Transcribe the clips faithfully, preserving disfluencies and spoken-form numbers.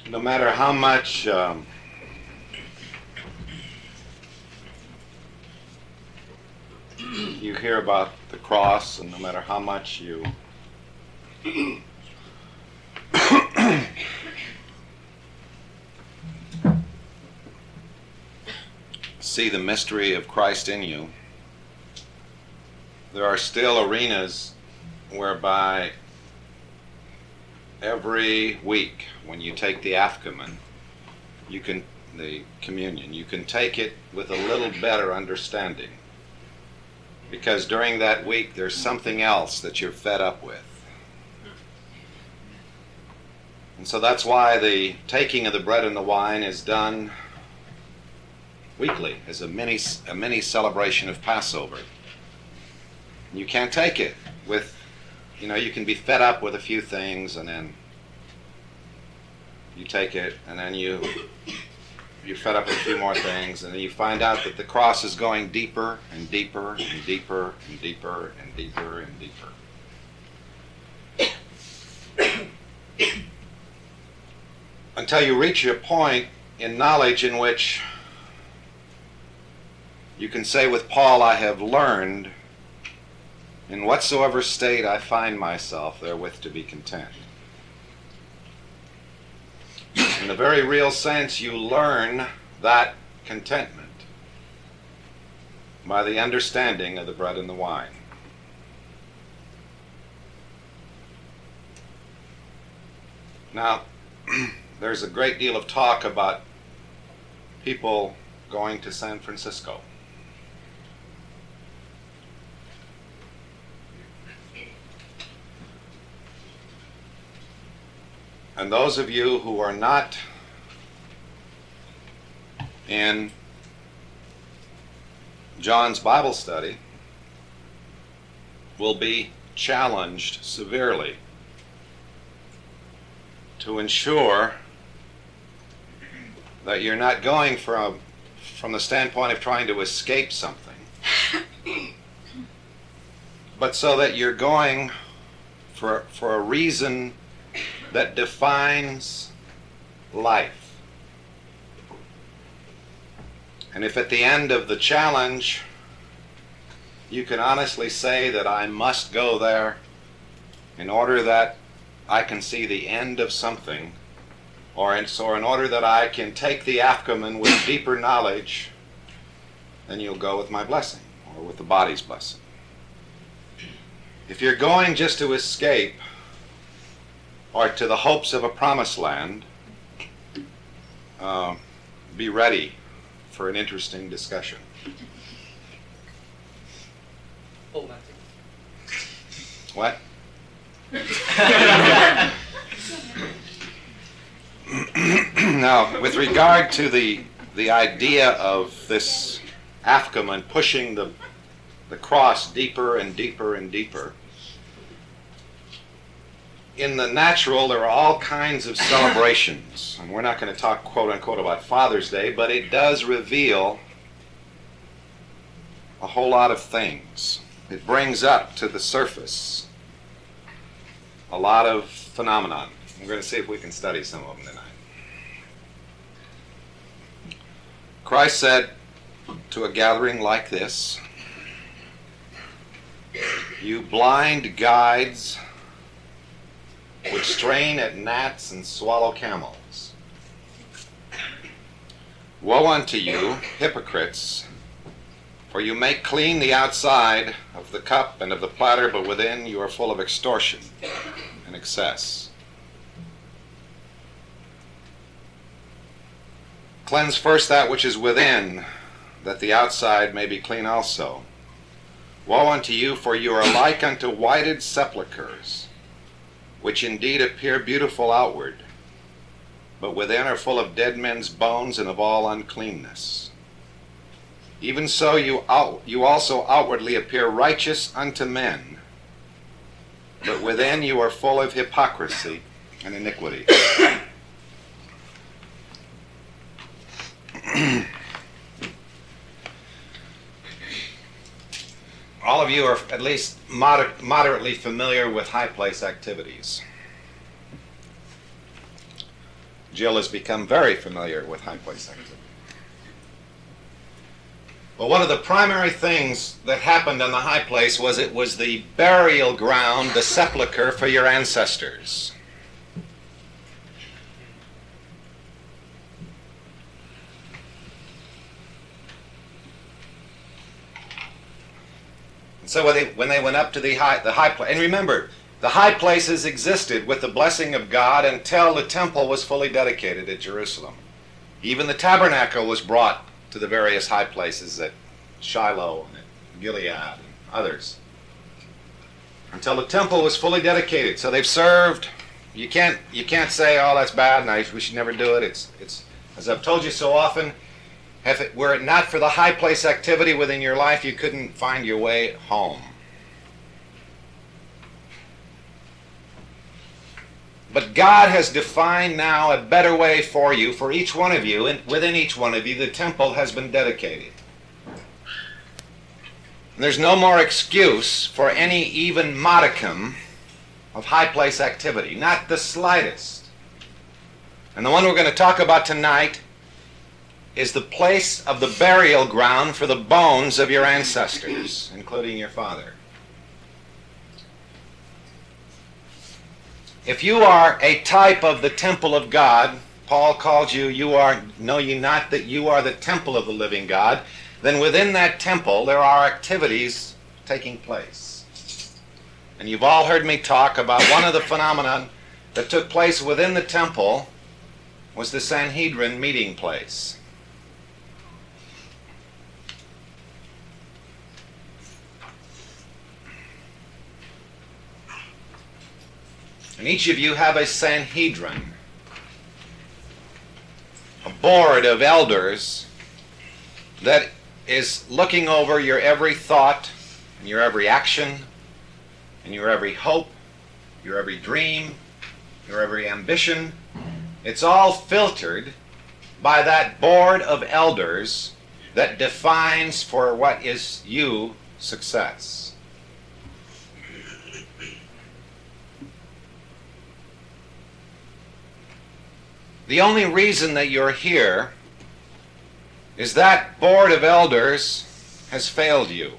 no matter how much um, you hear about the cross, and no matter how much you see the mystery of Christ in you, there are still arenas whereby every week when you take the afghaman, you can, the communion, you can take it with a little better understanding. Because during that week there's something else that you're fed up with. And so that's why the taking of the bread and the wine is done weekly as a mini, a mini celebration of Passover. You can't take it with, you know, you can be fed up with a few things, and then you take it, and then you, you're fed up with a few more things, and then you find out that the cross is going deeper and deeper and deeper and deeper and deeper and deeper. Until you reach a point in knowledge in which you can say with Paul, I have learned in whatsoever state I find myself therewith to be content. In a very real sense, you learn that contentment by the understanding of the bread and the wine. Now, there's a great deal of talk about people going to San Francisco. And those of you who are not in John's Bible study will be challenged severely to ensure that you're not going from, from the standpoint of trying to escape something, but so that you're going for, for a reason that defines life. And if at the end of the challenge you can honestly say that I must go there in order that I can see the end of something, or in, so in order that I can take the afghaman with deeper knowledge, then you'll go with my blessing, or with the body's blessing. If you're going just to escape, or to the hopes of a promised land, uh, be ready for an interesting discussion. Oh, that's What? Now, with regard to the the idea of this afghaman pushing the the cross deeper and deeper and deeper, in the natural, there are all kinds of celebrations, and we're not going to talk quote-unquote about Father's Day, but it does reveal a whole lot of things. It brings up to the surface a lot of phenomenon. We're going to see if we can study some of them tonight. Christ said to a gathering like this, "You blind guides which strain at gnats and swallow camels. Woe unto you, hypocrites, for you make clean the outside of the cup and of the platter, but within you are full of extortion and excess. Cleanse first that which is within, that the outside may be clean also. Woe unto you, for you are like unto whited sepulchres, which indeed appear beautiful outward, but within are full of dead men's bones and of all uncleanness. Even so you, out, you also outwardly appear righteous unto men, but within you are full of hypocrisy and iniquity." All of you are at least moder moderately familiar with high place activities. Jill has become very familiar with high place activity. Well, one of the primary things that happened on the high place was it was the burial ground, the sepulcher for your ancestors. And so when they, when they went up to the high, the high place, and remember, the high places existed with the blessing of God until the temple was fully dedicated at Jerusalem. Even the tabernacle was brought to the various high places at Shiloh and at Gilead and others until the temple was fully dedicated. So they've served. You can't you can't say, oh, that's bad and I, we should never do it. It's it's as I've told you so often, if it were it not for the high place activity within your life, you couldn't find your way home. But God has defined now a better way for you, for each one of you, and within each one of you, the temple has been dedicated. And there's no more excuse for any even modicum of high place activity, not the slightest. And the one we're going to talk about tonight is the place of the burial ground for the bones of your ancestors, including your father. If you are a type of the temple of God, Paul calls you, you are, know ye not that you are the temple of the living God, then within that temple there are activities taking place. And you've all heard me talk about one of the phenomena that took place within the temple was the Sanhedrin meeting place. And each of you have a Sanhedrin, a board of elders that is looking over your every thought and your every action and your every hope, your every dream, your every ambition. It's all filtered by that board of elders that defines for what is you success. The only reason that you're here is that board of elders has failed you.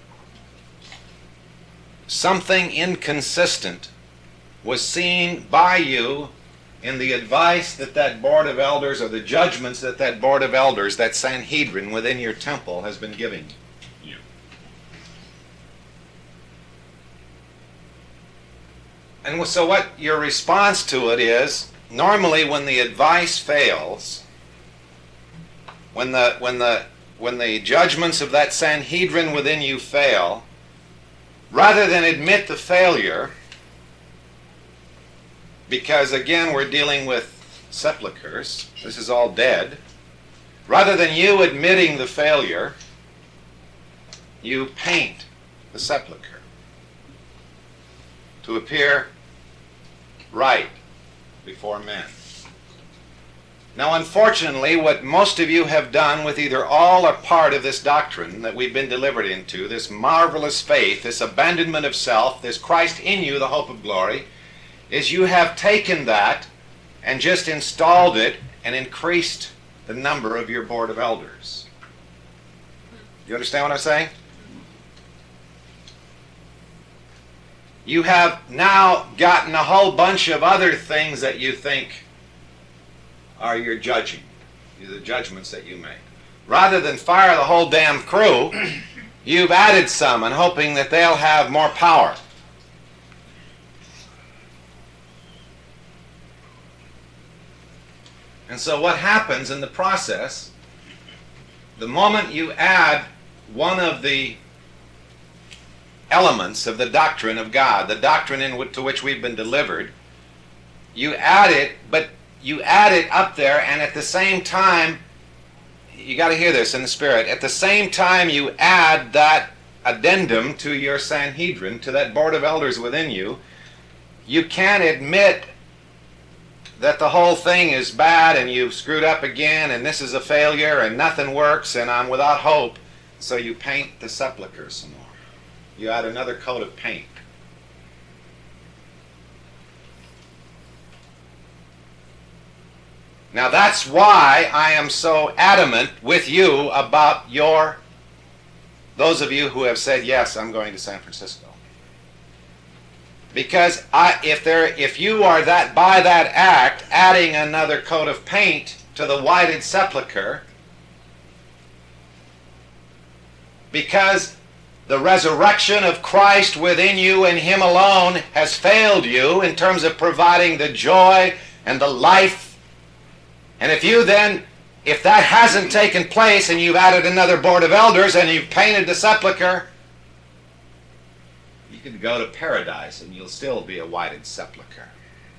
Something inconsistent was seen by you in the advice that that board of elders, or the judgments that that board of elders, that Sanhedrin within your temple, has been giving you. And so what your response to it is, normally when the advice fails, when the when the when the judgments of that Sanhedrin within you fail, rather than admit the failure, because again we're dealing with sepulchers, this is all dead, rather than you admitting the failure, you paint the sepulcher to appear right before men. Now, unfortunately, what most of you have done with either all or part of this doctrine that we've been delivered into, this marvelous faith, this abandonment of self, this Christ in you, the hope of glory, is you have taken that and just installed it and increased the number of your board of elders. You understand what I'm saying? You have now gotten a whole bunch of other things that you think are your judging, the judgments that you make. Rather than fire the whole damn crew, you've added some and hoping that they'll have more power. And so what happens in the process, the moment you add one of the elements of the doctrine of God, the doctrine in w- to which we've been delivered, you add it, but you add it up there, and at the same time, you got to hear this in the spirit, at the same time you add that addendum to your Sanhedrin, to that board of elders within you, you can't admit that the whole thing is bad and you've screwed up again and this is a failure and nothing works and I'm without hope, so you paint the sepulcher some more. You add another coat of paint. Now that's why I am so adamant with you about your, those of you who have said, yes, I'm going to San Francisco. Because I, if, there, if you are that, by that act, adding another coat of paint to the whited sepulcher, because the resurrection of Christ within you and Him alone has failed you in terms of providing the joy and the life. And if you then, if that hasn't taken place and you've added another board of elders and you've painted the sepulcher, you can go to paradise and you'll still be a whited sepulcher.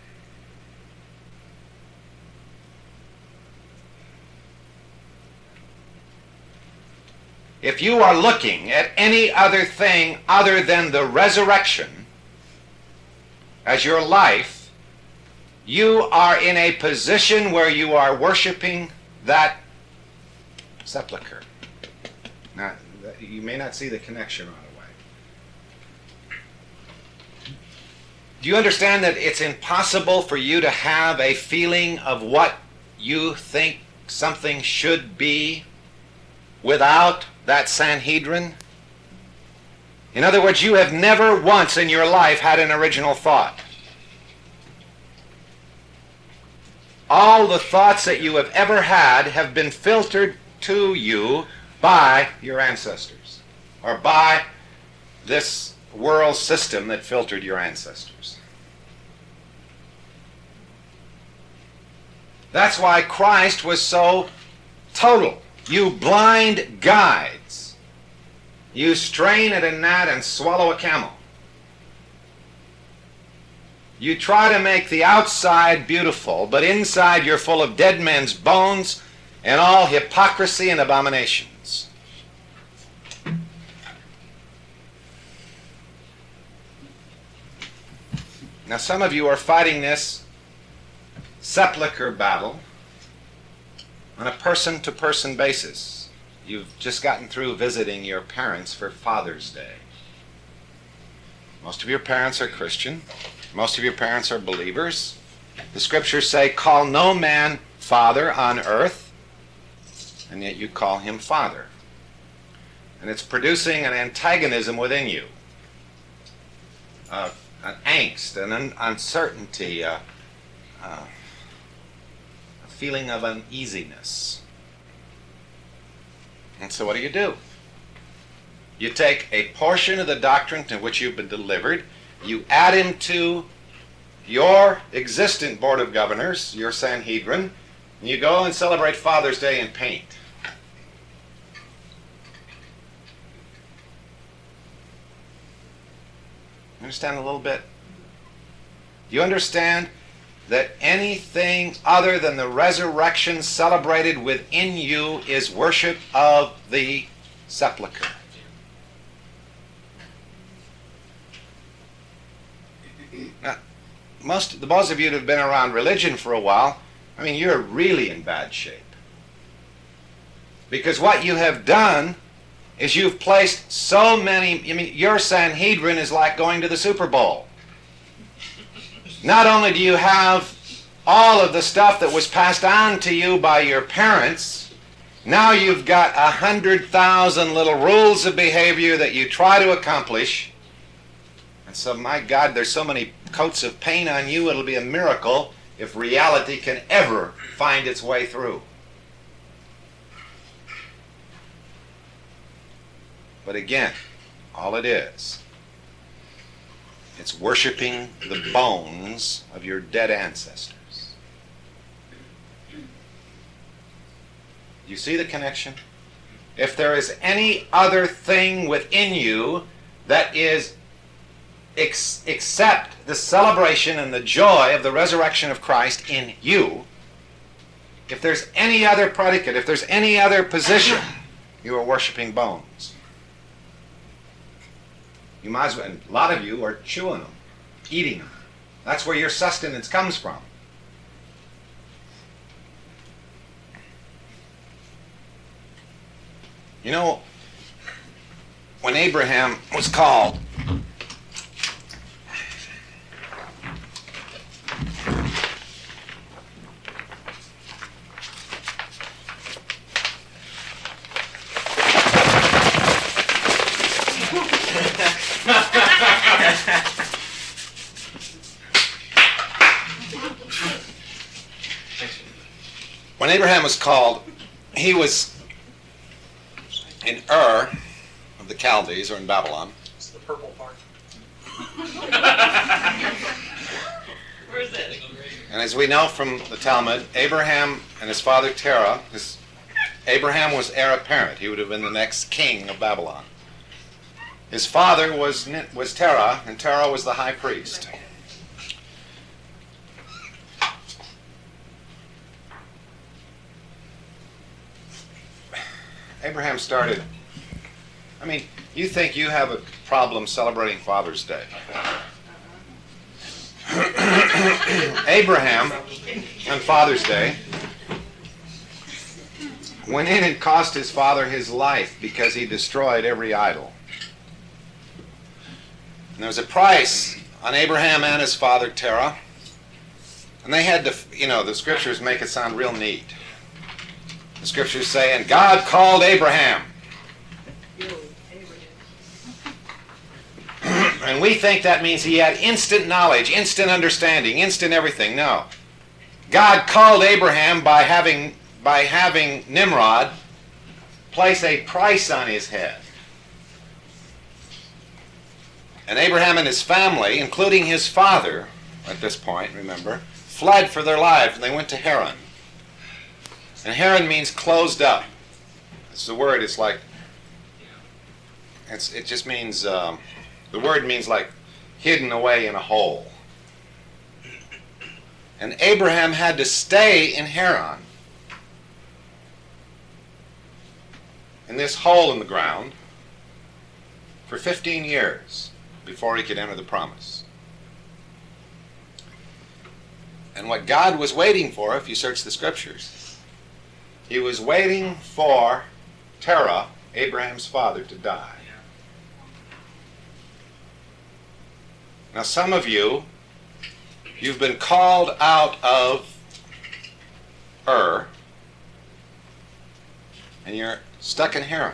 If you are looking at any other thing other than the resurrection as your life, you are in a position where you are worshiping that sepulcher. Now, you may not see the connection right away. Do you understand that it's impossible for you to have a feeling of what you think something should be without that Sanhedrin? In other words, you have never once in your life had an original thought. All the thoughts that you have ever had have been filtered to you by your ancestors, or by this world system that filtered your ancestors. That's why Christ was so total. You blind guides. You strain at a gnat and swallow a camel. You try to make the outside beautiful, but inside you're full of dead men's bones and all hypocrisy and abominations. Now some of you are fighting this sepulcher battle on a person-to-person basis. You've just gotten through visiting your parents for Father's Day. Most of your parents are Christian. Most of your parents are believers. The scriptures say, call no man father on earth, and yet you call him father. And it's producing an antagonism within you, uh, an angst, an un uncertainty, uh, uh, feeling of uneasiness. And so what do you do? You take a portion of the doctrine to which you've been delivered, you add him to your existent Board of Governors, your Sanhedrin, and you go and celebrate Father's Day in paint. Understand a little bit? Do you understand that anything other than the resurrection celebrated within you is worship of the sepulcher? Now, most, the most of you that have been around religion for a while, I mean, you're really in bad shape. Because what you have done is you've placed so many, I mean, your Sanhedrin is like going to the Super Bowl. Not only do you have all of the stuff that was passed on to you by your parents, now you've got a hundred thousand little rules of behavior that you try to accomplish. And so, my God, there's so many coats of paint on you, it'll be a miracle if reality can ever find its way through. But again, all it is, it's worshiping the bones of your dead ancestors. You see the connection? If there is any other thing within you that is ex except the celebration and the joy of the resurrection of Christ in you, if there's any other predicate, if there's any other position, you are worshiping bones. You might as well, and a lot of you are chewing them, eating them. That's where your sustenance comes from. You know, when Abraham was called, When Abraham was called, he was in Ur of the Chaldees, or in Babylon. It's the purple part. Where is that? And as we know from the Talmud, Abraham and his father Terah, his, Abraham was heir apparent. He would have been the next king of Babylon. His father was, was Terah, and Terah was the high priest. Abraham started, I mean, you think you have a problem celebrating Father's Day. Abraham, on Father's Day, went in and cost his father his life because he destroyed every idol. And there was a price on Abraham and his father Terah. And they had to, you know, the scriptures make it sound real neat. The scriptures say, and God called Abraham. And we think that means he had instant knowledge, instant understanding, instant everything. No. God called Abraham by having, by having Nimrod place a price on his head. And Abraham and his family, including his father, at this point, remember, fled for their lives, and they went to Haran. And Haran means closed up. It's the word, it's like, it's, it just means, um, the word means like hidden away in a hole. And Abraham had to stay in Haran, in this hole in the ground, for fifteen years before he could enter the promise. And what God was waiting for, if you search the scriptures, he was waiting for Terah, Abraham's father, to die. Now some of you, you've been called out of Ur, and you're stuck in Haran.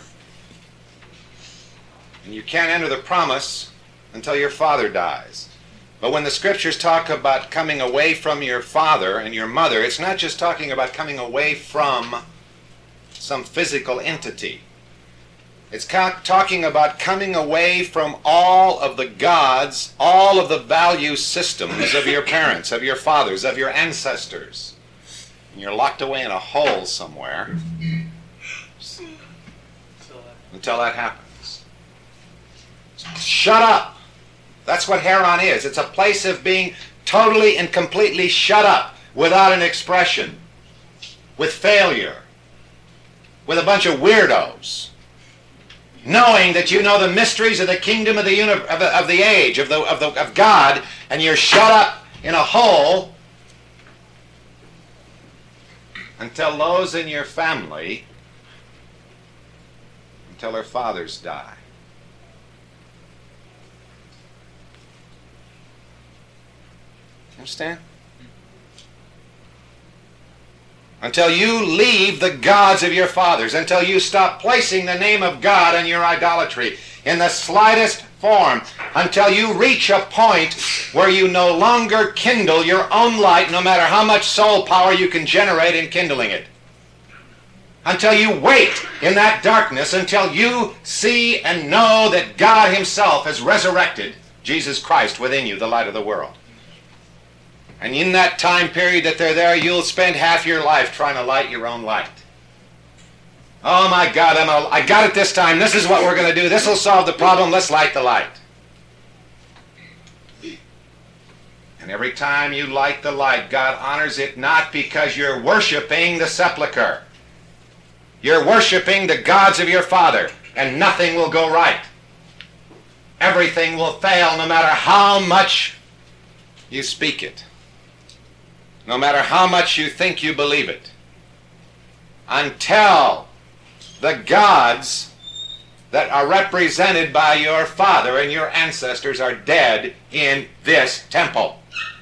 And you can't enter the promise until your father dies. But when the scriptures talk about coming away from your father and your mother, it's not just talking about coming away from some physical entity. It's talking about coming away from all of the gods, all of the value systems of your parents, of your fathers, of your ancestors. And you're locked away in a hole somewhere until that happens. Shut up! That's what Haran is. It's a place of being totally and completely shut up, without an expression, with failure, with a bunch of weirdos, knowing that you know the mysteries of the kingdom of the uni- of, the, of the age, of, the, of, the, of God, and you're shut up in a hole until those in your family, until their fathers die. Understand? Until you leave the gods of your fathers, until you stop placing the name of God in your idolatry in the slightest form, until you reach a point where you no longer kindle your own light, no matter how much soul power you can generate in kindling it. Until you wait in that darkness, until you see and know that God himself has resurrected Jesus Christ within you, the light of the world. And in that time period that they're there, you'll spend half your life trying to light your own light. Oh my God, I'm a, I got it this time. This is what we're going to do. This will solve the problem. Let's light the light. And every time you light the light, God honors it not because you're worshiping the sepulcher. You're worshiping the gods of your father, and nothing will go right. Everything will fail no matter how much you speak it. No matter how much you think you believe it, until the gods that are represented by your father and your ancestors are dead in this temple.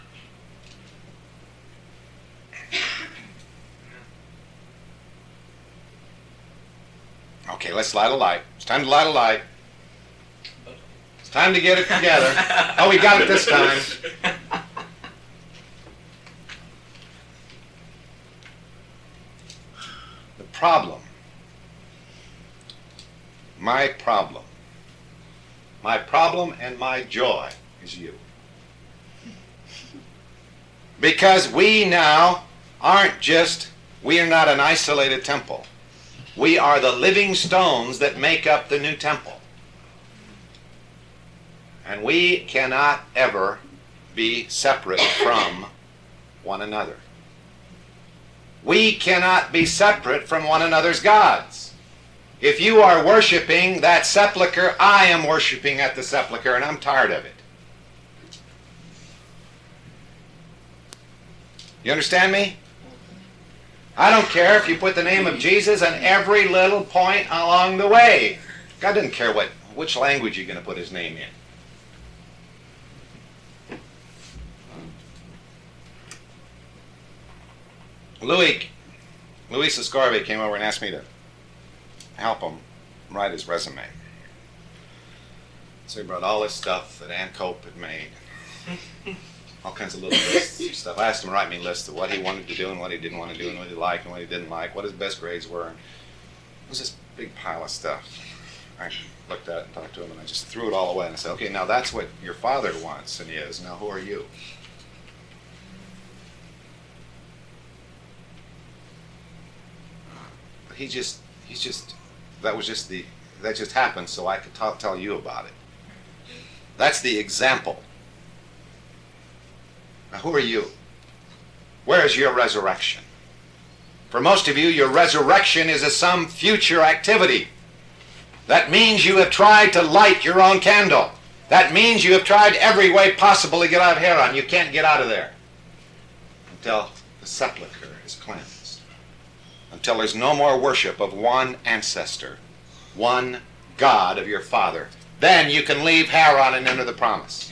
Okay, let's light a light. It's time to light a light. It's time to get it together. Oh, we got it this time. problem, my problem, my problem and my joy is you. Because we now aren't just, we are not an isolated temple. We are the living stones that make up the new temple. And we cannot ever be separate from one another. We cannot be separate from one another's gods. If you are worshiping that sepulcher, I am worshiping at the sepulcher, and I'm tired of it. You understand me? I don't care if you put the name of Jesus on every little point along the way. God doesn't care what, which language you're going to put his name in. Louis, Luis Escarve came over and asked me to help him write his resume. So he brought all this stuff that Ann Cope had made. All kinds of little lists of stuff. I asked him to write me a list of what he wanted to do and what he didn't want to do and what he liked and what he didn't like, what his best grades were. And it was this big pile of stuff. I looked at it and talked to him, and I just threw it all away. And I said, okay, now that's what your father wants and is. Now who are you? He just, he's just, that was just the, that just happened so I could talk, tell you about it. That's the example. Now who are you? Where is your resurrection? For most of you, your resurrection is a some future activity. That means you have tried to light your own candle. That means you have tried every way possible to get out of Haran. You can't get out of there until the sepulcher is cleansed. Until there's no more worship of one ancestor, one God of your father. Then you can leave Haran and enter the promise.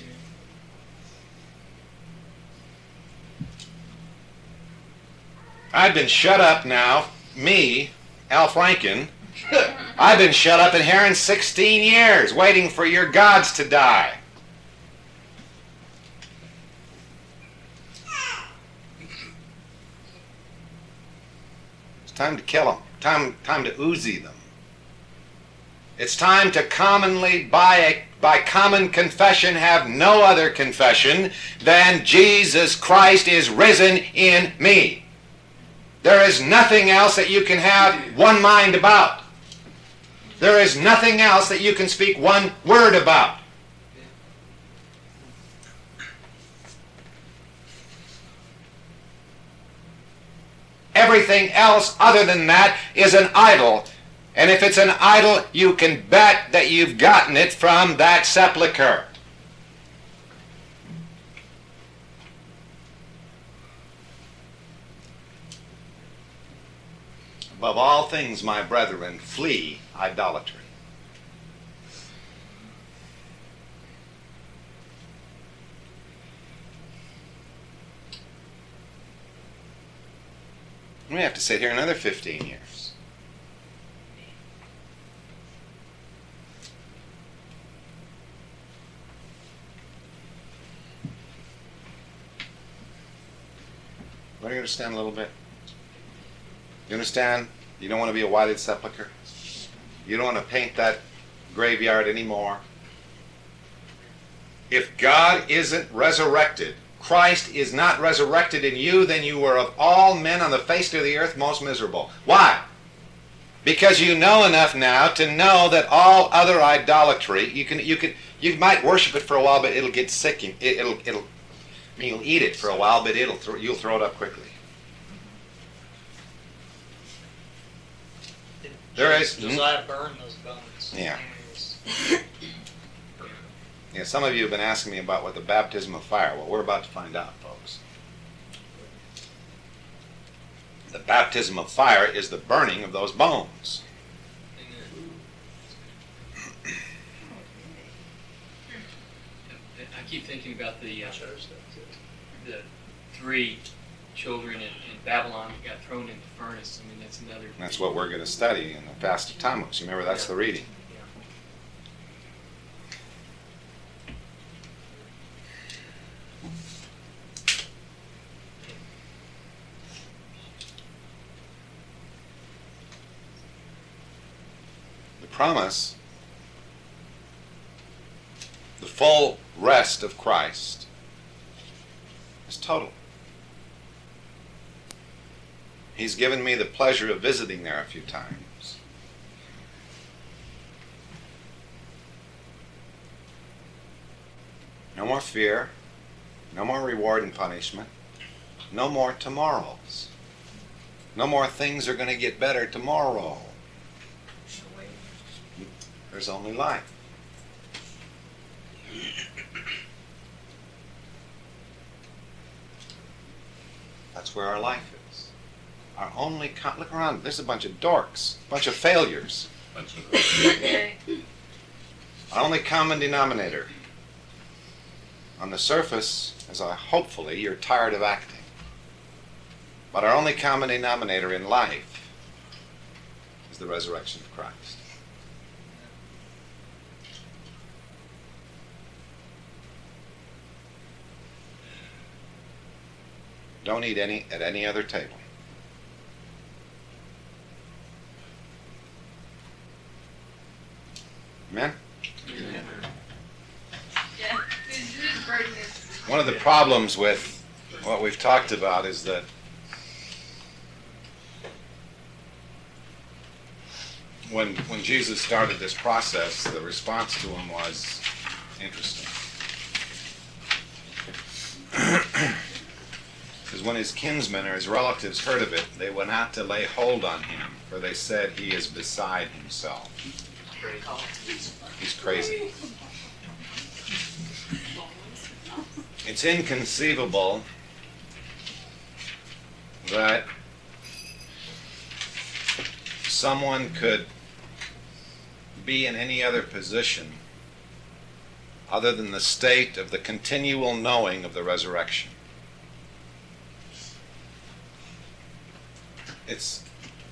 I've been shut up now, me, Al Franken, I've been shut up in Haran sixteen years, waiting for your gods to die. It's time to kill them. Time, time to Uzi them. It's time to commonly, by, a, by common confession, have no other confession than Jesus Christ is risen in me. There is nothing else that you can have one mind about. There is nothing else that you can speak one word about. Everything else other than that is an idol. And if it's an idol, you can bet that you've gotten it from that sepulcher. Above all things, my brethren, flee idolatry. We have to sit here another fifteen years. Do you understand a little bit? You understand? You don't want to be a whited sepulcher. You don't want to paint that graveyard anymore. If God isn't resurrected, Christ is not resurrected in you, then you were of all men on the face of the earth most miserable. Why? Because you know enough now to know that all other idolatry, you can, you can, you might worship it for a while, but it'll get sick. It, it'll, it'll, I mean, you'll eat it for a while, but it'll, th you'll throw it up quickly. There is. Josiah burned those bones. Yeah. Yeah, some of you have been asking me about what the baptism of fire. Well, we're about to find out, folks. The baptism of fire is the burning of those bones. I keep thinking about the uh, the three children in, in Babylon that got thrown into the furnace. I mean, that's another. That's what we're going to study in the Fast of Tammuz. You remember, that's Yeah. the reading. promise the full rest of Christ is total. He's given me the pleasure of visiting there a few times. No more fear, no more reward and punishment, no more tomorrows. No more things are going to get better tomorrow. There's only life. That's where our life is. Our only con- look around. There's a bunch of dorks, a bunch of failures. Our only common denominator. On the surface, as I hopefully you're tired of acting. But our only common denominator in life is the resurrection of Christ. Don't eat any at any other table. Amen? Yeah. Whose burden is One of the problems with what we've talked about is that when when Jesus started this process, the response to him was interesting. Because when his kinsmen or his relatives heard of it, they went out to lay hold on him, for they said he is beside himself. He's crazy. It's inconceivable that someone could be in any other position other than the state of the continual knowing of the resurrection. It's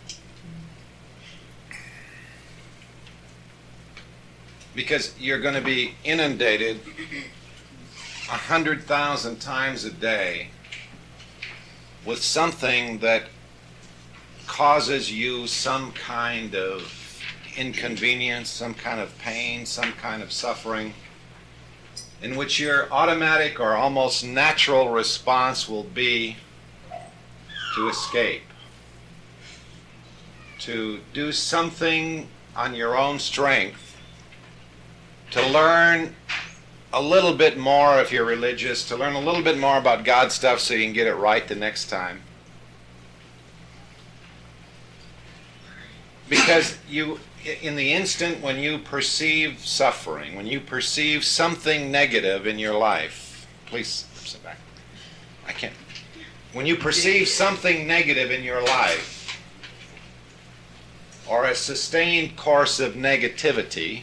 because you're going to be inundated a hundred thousand times a day with something that causes you some kind of inconvenience, some kind of pain, some kind of suffering, in which your automatic or almost natural response will be to escape, to do something on your own strength, to learn a little bit more if you're religious, to learn a little bit more about God stuff so you can get it right the next time. Because you, in the instant when you perceive suffering, when you perceive something negative in your life, please sit back. I can't. When you perceive something negative in your life, or a sustained course of negativity,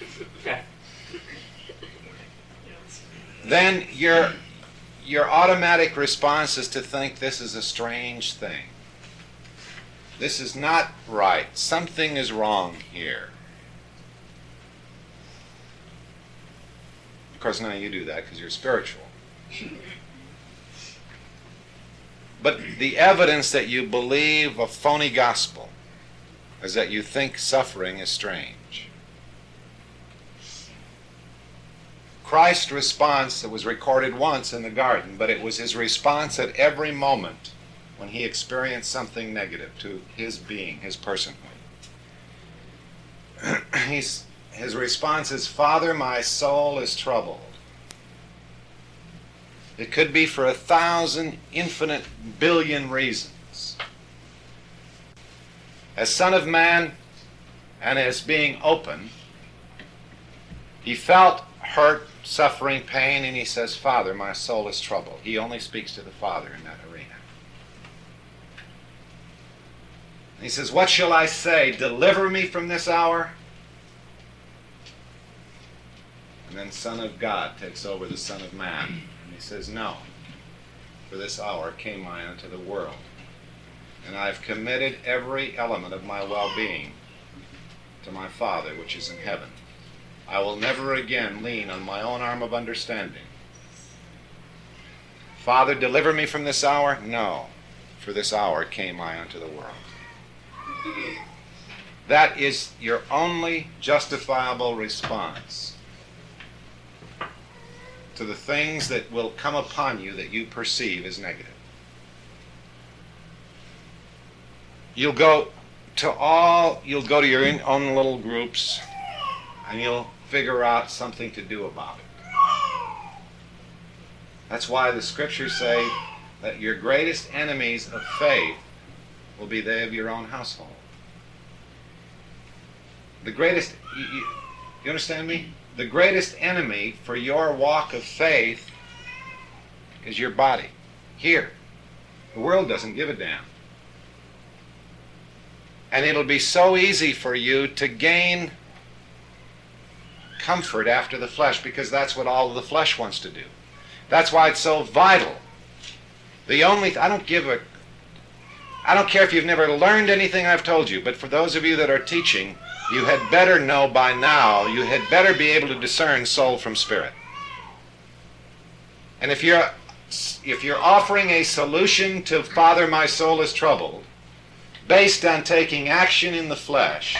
then your your automatic response is to think this is a strange thing. This is not right. Something is wrong here. Of course, none of you do that because you're spiritual. But the evidence that you believe a phony gospel is that you think suffering is strange. Christ's response, it was recorded once in the garden, but it was his response at every moment when he experienced something negative to his being, his personhood. He's, his response is, Father, my soul is troubled. It could be for a thousand infinite billion reasons. As Son of Man and as being open, he felt hurt, suffering, pain, and he says, Father, my soul is troubled. He only speaks to the Father in that arena. He says, what shall I say? Deliver me from this hour? And then Son of God takes over the Son of Man. And he says, no, for this hour came I unto the world. And I have committed every element of my well-being to my Father which is in heaven. I will never again lean on my own arm of understanding. Father, deliver me from this hour? No, for this hour came I unto the world. That is your only justifiable response to the things that will come upon you that you perceive as negative. You'll go to all, you'll go to your own little groups, and you'll figure out something to do about it. That's why the scriptures say that your greatest enemies of faith will be they of your own household. The greatest, you, you, you understand me? The greatest enemy for your walk of faith is your body. Here. The world doesn't give a damn. And it'll be so easy for you to gain comfort after the flesh, because that's what all of the flesh wants to do. That's why it's so vital. The only, I don't give a, I don't care if you've never learned anything I've told you, but for those of you that are teaching, you had better know by now, you had better be able to discern soul from spirit. And if you're, if you're offering a solution to Father, my soul is troubled, based on taking action in the flesh,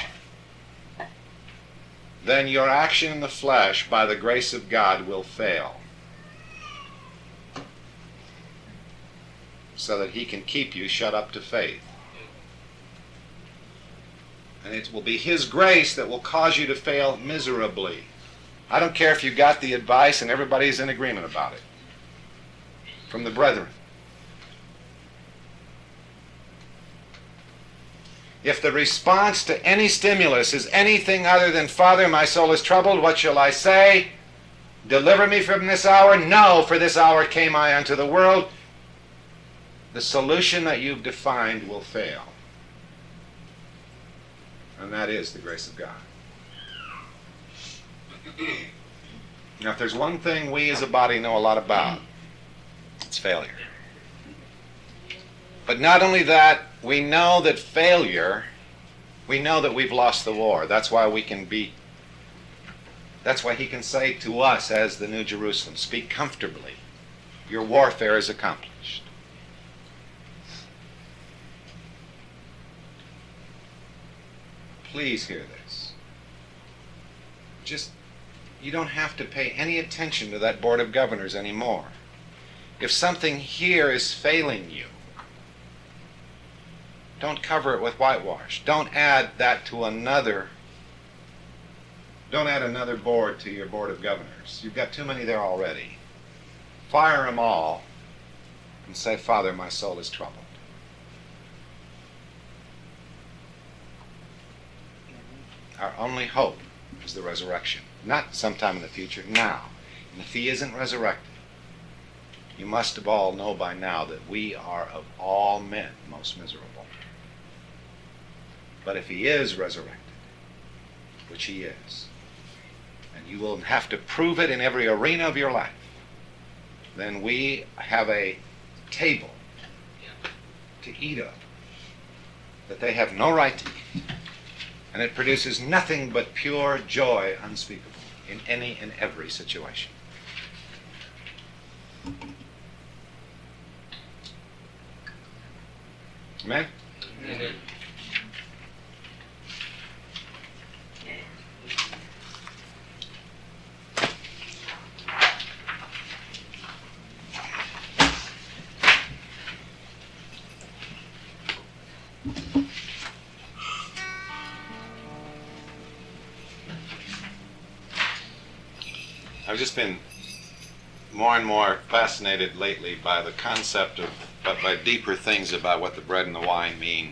then your action in the flesh, by the grace of God, will fail. So that he can keep you shut up to faith. And it will be his grace that will cause you to fail miserably. I don't care if you got the advice and everybody's in agreement about it from the brethren. If the response to any stimulus is anything other than, Father, my soul is troubled, what shall I say? Deliver me from this hour? No, for this hour came I unto the world. The solution that you've defined will fail. And that is the grace of God. Now, if there's one thing we as a body know a lot about, it's failure. But not only that, we know that failure, we know that we've lost the war. That's why we can be, that's why he can say to us as the New Jerusalem, speak comfortably. Your warfare is accomplished. Please hear this. Just, you don't have to pay any attention to that Board of Governors anymore. If something here is failing you, don't cover it with whitewash. Don't add that to another, don't add another board to your Board of Governors. You've got too many there already. Fire them all and say, Father, my soul is troubled. Our only hope is the resurrection. Not sometime in the future, now. And if he isn't resurrected, you must have all know by now that we are of all men most miserable. But if he is resurrected, which he is, and you will have to prove it in every arena of your life, then we have a table to eat of that they have no right to eat. And it produces nothing but pure joy unspeakable in any and every situation. Amen? Amen. I've just been more and more fascinated lately by the concept of, by, by deeper things about what the bread and the wine mean.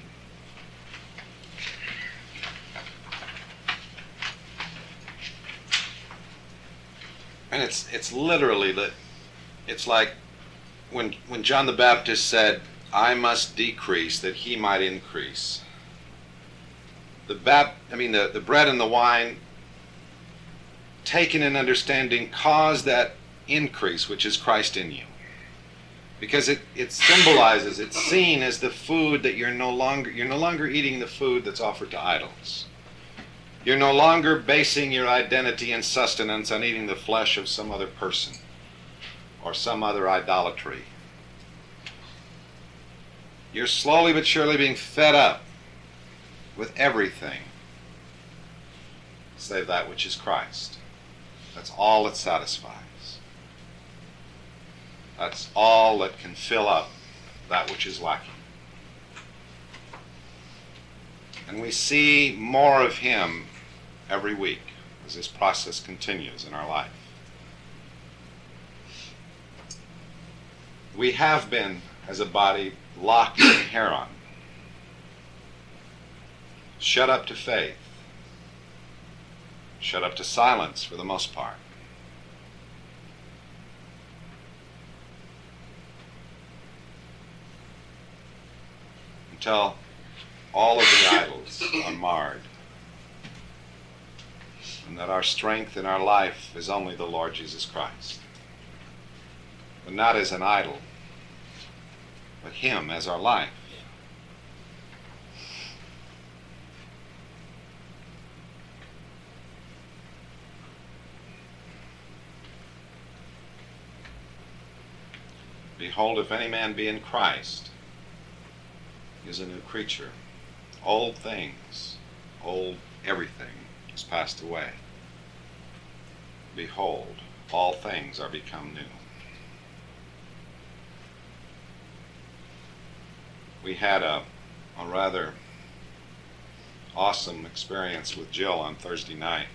And it's it's literally that it's like when when John the Baptist said, "I must decrease that he might increase." The bap I mean the, the bread and the wine, taken in understanding, cause that increase which is Christ in you. Because it, it symbolizes, it's seen as the food that you're no longer, you're no longer eating the food that's offered to idols. You're no longer basing your identity and sustenance on eating the flesh of some other person or some other idolatry. You're slowly but surely being fed up with everything save that which is Christ. That's all it satisfies. That's all that can fill up that which is lacking. And we see more of him every week as this process continues in our life. We have been, as a body, locked in Haran, shut up to faith, shut up to silence for the most part. Until all of the idols are marred, and that our strength in our life is only the Lord Jesus Christ. But not as an idol, but him as our life. Behold, if any man be in Christ, he is a new creature. Old things, old everything is passed away. Behold, all things are become new. We had a, a rather awesome experience with Jill on Thursday night.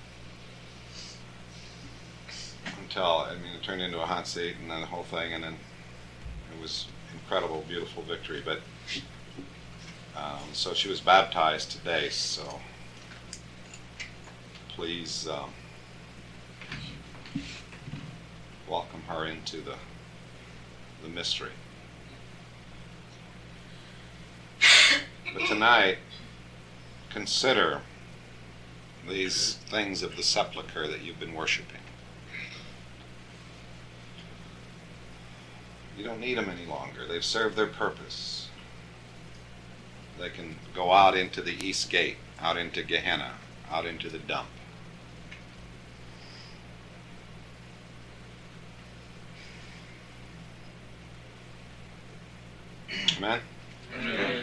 Until, I mean, it turned into a hot seat and then the whole thing, and then it was incredible, beautiful victory. But um, so she was baptized today, so please um, welcome her into the the mystery. But tonight, consider these things of the sepulchre that you've been worshiping. You don't need them any longer. They've served their purpose. They can go out into the east gate, out into Gehenna, out into the dump. Amen? Amen.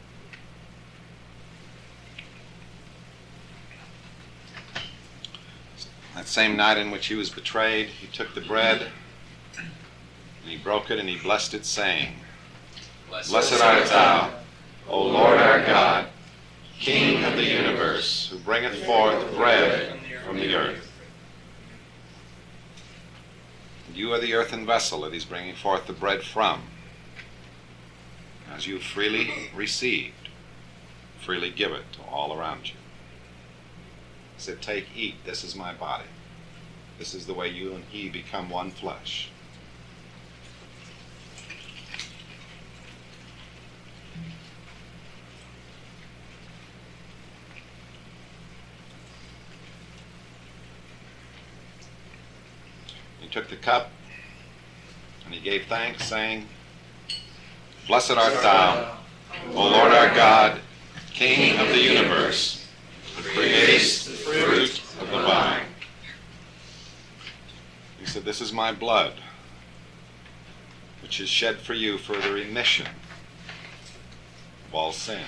That same night in which he was betrayed, he took the bread, and he broke it, and he blessed it, saying, Blessed art thou, O Lord our God, King of the universe, who bringeth forth bread from the earth. And you are the earthen vessel that he's bringing forth the bread from. As you freely received, freely give it to all around you. He said, take, eat, this is my body. This is the way you and he become one flesh. He took the cup, and he gave thanks, saying, Blessed art thou, O Lord our God, King of the universe, who createst the fruit of the vine. He said, this is my blood, which is shed for you for the remission of all sin.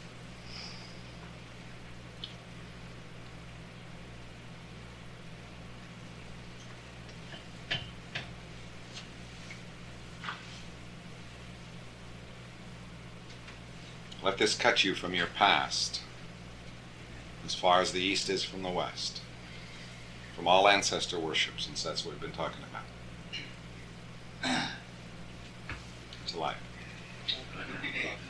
Let this cut you from your past, as far as the east is from the west, from all ancestor worship, since that's what we've been talking about, to life.